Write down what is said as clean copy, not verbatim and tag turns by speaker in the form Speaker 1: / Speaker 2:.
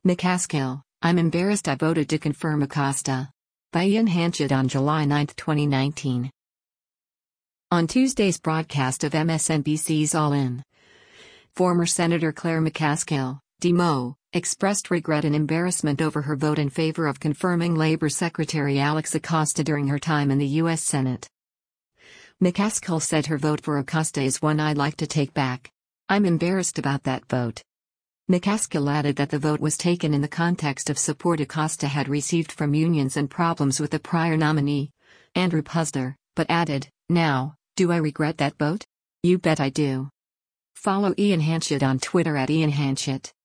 Speaker 1: McCaskill, I'm embarrassed I voted to confirm Acosta. By Ian Hanchett on July 9, 2019. On Tuesday's broadcast of MSNBC's All In, former Senator Claire McCaskill, Mo, expressed regret and embarrassment over her vote in favor of confirming Labor Secretary Alex Acosta during her time in the U.S. Senate. McCaskill said her vote for Acosta is one I'd like to take back. I'm embarrassed about that vote. McCaskill added that the vote was taken in the context of support Acosta had received from unions and problems with the prior nominee, Andrew Puzder, but added, "Now, do I regret that vote? You bet I do." Follow Ian Hanchett on Twitter @IanHanchett.